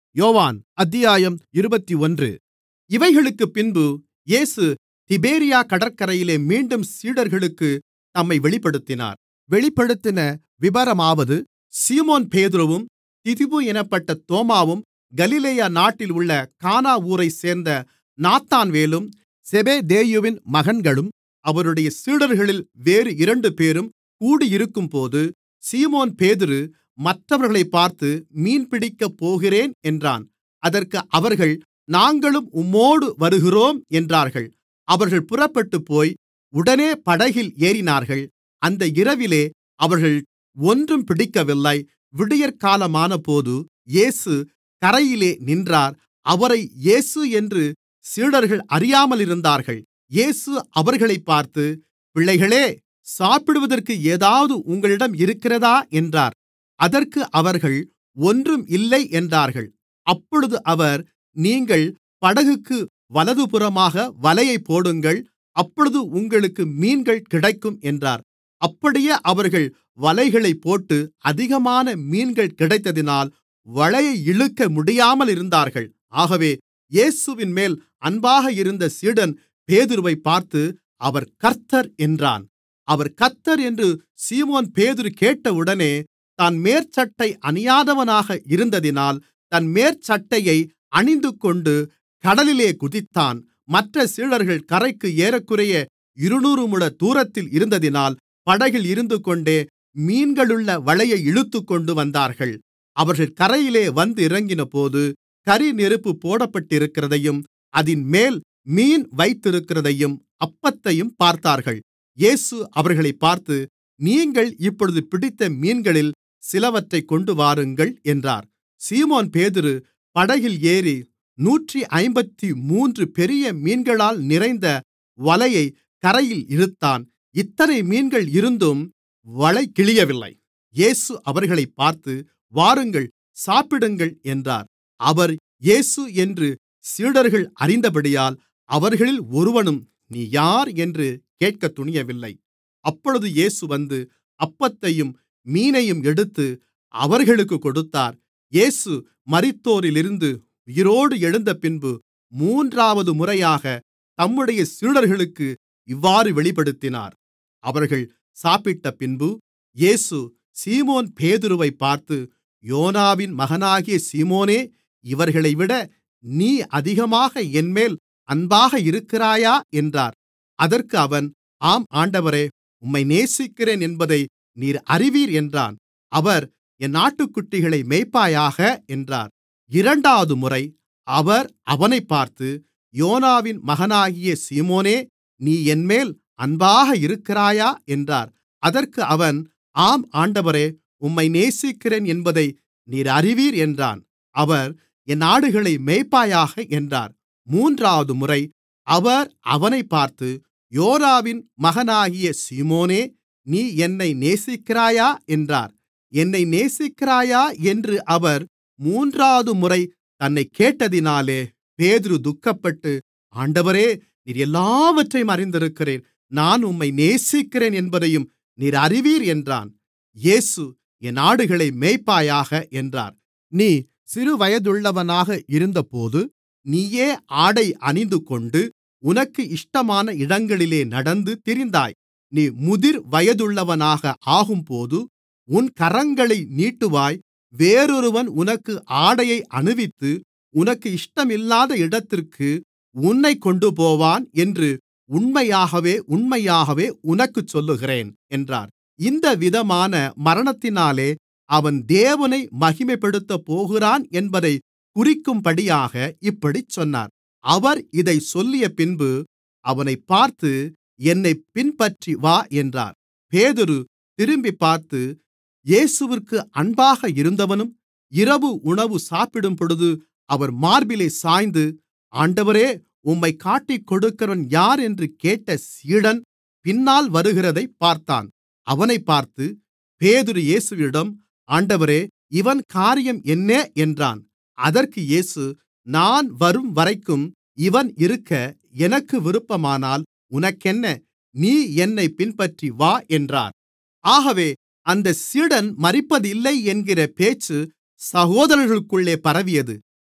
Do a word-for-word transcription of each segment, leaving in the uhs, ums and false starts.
யோவான் அத்தியாயம் இருபத்தொன்று. இவைகளுக்குப் பின்பு இயேசு திபேரியா கடற்கரையிலே மீண்டும் சீடர்களுக்குத் தம்மை வெளிப்படுத்தினார். வெளிப்படுத்தின விபரமாவது, சீமோன் பேதுருவும் திதிமு என்னப்பட்ட தோமாவும் கலிலேயா நாட்டில் உள்ள கானா ஊரைச் சேர்ந்த நாத்தான்வேலும் செபெதேயுவின் மகன்களும் அவருடைய சீடர்களில் வேறு இரண்டுபேரும் கூடியிருக்கும்போது, சீமோன் பேதுரு மற்றவர்களைப் பார்த்து, மீன்பிடிக்கப் போகிறேன் என்றான். அதற்கு அவர்கள், நாங்களும் உம்மோடு வருகிறோம் என்றார்கள். அவர்கள் புறப்பட்டுப்போய் உடனே படகில் ஏறினார்கள். அந்த இரவிலே அவர்கள் ஒன்றும் பிடிக்கவில்லை. விடியற்காலமானபோது இயேசு கரையிலே நின்றார். அவரை இயேசு என்று சீடர்கள் அறியாமலிருந்தார்கள். இயேசு அவர்களைப் பார்த்து, பிள்ளைகளே, சாப்பிடுவதற்கு ஏதாவது உங்களிடம் இருக்கிறதா என்றார். அதற்கு அவர்கள், ஒன்றும் இல்லை என்றார்கள். அப்பொழுது அவர், நீங்கள் படகுக்கு வலதுபுறமாக வலையைப் போடுங்கள், அப்பொழுது உங்களுக்கு மீன்கள் கிடைக்கும் என்றார். அப்படியே அவர்கள் வலைகளைப் போட்டு அதிகமான மீன்கள் கிடைத்ததினால் வலையை இழுக்க முடியாமலிருந்தார்கள். ஆகவே இயேசுவின்மேல் அன்பாக இருந்த சீடன் பேதுருவைப் பார்த்து, அவர் கர்த்தர் என்றான். அவர் கர்த்தர் என்று சீமோன் பேதுரு கேட்டவுடனே, தான் மேற்சட்டை அணியாதவனாக இருந்ததினால் தன் மேற்சட்டையை அணிந்துகொண்டு கடலிலே குதித்தான். மற்ற சீடர்கள் கரைக்கு ஏறக்குறைய இருநூறு முழ தூரத்தில் இருந்ததினால் படகில் இருந்துகொண்டே மீன்களுள்ள வலையை இழுத்துக்கொண்டு வந்தார்கள். அவர்கள் கரையிலே வந்து இறங்கினபோது, கரிநெருப்பு போடப்பட்டிருக்கிறதையும் அதின்மேல் மீன் வைத்திருக்கிறதையும் அப்பத்தையும் பார்த்தார்கள். இயேசு அவர்களைப் பார்த்து, நீங்கள் இப்பொழுது பிடித்த மீன்களில் சிலவற்றைக் கொண்டுவாருங்கள் என்றார். சீமோன் பேதுரு படகில் ஏறி நூற்று ஐம்பத்து மூன்று பெரிய மீன்களால் நிறைந்த வலையைக் கரையில் இழுத்தான். இத்தனை மீன்கள் இருந்தும் வலை கிழியவில்லை. இயேசு அவர்களைப் பார்த்து, வாருங்கள், சாப்பிடுங்கள் என்றார். அவர் இயேசு என்று சீடர்கள் அறிந்தபடியால் அவர்களில் ஒருவனும், நீ யார் என்று கேட்கத் துணியவில்லை. அப்பொழுது இயேசு வந்து அப்பத்தையும் மீனையும் எடுத்து அவர்களுக்குக் கொடுத்தார். இயேசு மரித்தோரிலிருந்து உயிரோடு எழுந்தபின்பு மூன்றாவது முறையாக தம்முடைய சீடர்களுக்கு இவ்வாறு வெளிப்படுத்தினார். அவர்கள் சாப்பிட்டபின்பு இயேசு சீமோன் பேதுருவைப் பார்த்து, யோனாவின் மகனாகிய சீமோனே, இவர்களைவிட நீ அதிகமாக என்மேல் அன்பாக இருக்கிறாயா என்றார். அதற்கு அவன், ஆம் ஆண்டவரே, உம்மை நேசிக்கிறேன் என்பதை நீர் அறிவீர் என்றான். அவர், என் ஆட்டுக்குட்டிகளை மேய்ப்பாயாக என்றார். இரண்டாவது முறை அவர் அவனைப் பார்த்து, யோனாவின் மகனாகிய சீமோனே, நீ என்மேல் அன்பாக இருக்கிறாயா என்றார். அதற்கு அவன், ஆம் ஆண்டவரே, உம்மை நேசிக்கிறேன் என்பதை நீர் அறிவீர் என்றான். அவர், என் ஆடுகளை மேய்ப்பாயாக என்றார். மூன்றாவது முறை அவர் அவனைப் பார்த்து, யோனாவின் மகனாகிய சீமோனே, நீ என்னை நேசிக்கிறாயா என்றார். என்னை நேசிக்கிறாயா என்று அவர் மூன்றாவது முறை தன்னைக் கேட்டதினாலே பேதுரு துக்கப்பட்டு, ஆண்டவரே, நீர் எல்லாவற்றையும் அறிந்திருக்கிறீர், நான் உம்மை நேசிக்கிறேன் என்பதையும் நீர் அறிவீர் என்றான். இயேசு, என் ஆடுகளை மேய்ப்பாயாக என்றார். நீ சிறுவயதுள்ளவனாக இருந்தபோது நீயே ஆடை அணிந்துகொண்டு உனக்கு இஷ்டமான இடங்களிலே நடந்து திரிந்தாய். நீ முதிர் வயதுள்ளவனாக ஆகும்போது உன் கரங்களை நீட்டுவாய், வேறொருவன் உனக்கு ஆடையை அணிவித்து உனக்கு இஷ்டமில்லாத இடத்திற்கு உன்னைக் கொண்டுபோவான் என்று உண்மையாகவே உண்மையாகவே உனக்குச் சொல்லுகிறேன் என்றார். இந்த விதமான மரணத்தினாலே அவன் தேவனை மகிமைப்படுத்தப் போகிறான் என்பதைக் குறிக்கும்படியாக இப்படிச் சொன்னார். அவர் இதைச் சொல்லியபின்பு அவனைப் பார்த்து, என்னைப் பின்பற்றி வா என்றார். பேதுரு திரும்பிப் பார்த்து, இயேசுவிற்கு அன்பாக இருந்தவனும் இரவு உணவு சாப்பிடும்பொழுது அவர் மார்பிலே சாய்ந்து, ஆண்டவரே, உம்மைக் காட்டிக்கொடுக்கிறவன் யார் என்று கேட்ட சீடன் பின்னால் வருகிறதைப் பார்த்தான். அவனைப் பார்த்து பேதுரு இயேசுவிடம், ஆண்டவரே, இவன் காரியம் என்ன என்றான். அதற்கு இயேசு, நான் வரும்வரைக்கும் இவன் இருக்க எனக்கு விருப்பமானால் உனக்கென்ன, நீ என்னைப் பின்பற்றி வா என்றார். ஆகவே அந்தச் சீடன் மரிப்பதில்லை என்கிற பேச்சு சகோதரர்களுக்குள்ளே பரவியது.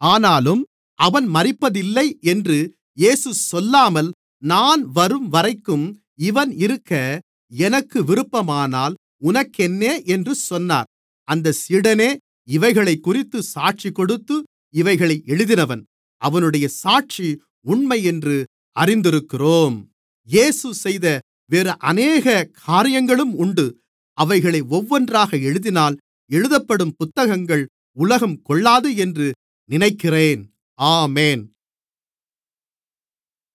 ஆனாலும் அவன் மரிப்பதில்லை என்று இயேசு சொல்லாமல், நான் வரும்வரைக்கும் இவன் இருக்க எனக்கு விருப்பமானால் உனக்கென்ன என்று சொன்னார். அந்தச் சீடனே இவைகளைக்குறித்துச் சாட்சிகொடுத்து இவைகளை எழுதினவன். அவனுடைய சாட்சி உண்மையென்று அறிந்திருக்கிறோம். இயேசு செய்த வேறு அநேக காரியங்களும் உண்டு. அவைகளை ஒவ்வொன்றாக எழுதினால் எழுதப்படும் புத்தகங்கள் உலகம் கொள்ளாது என்று நினைக்கிறேன். ஆமென்.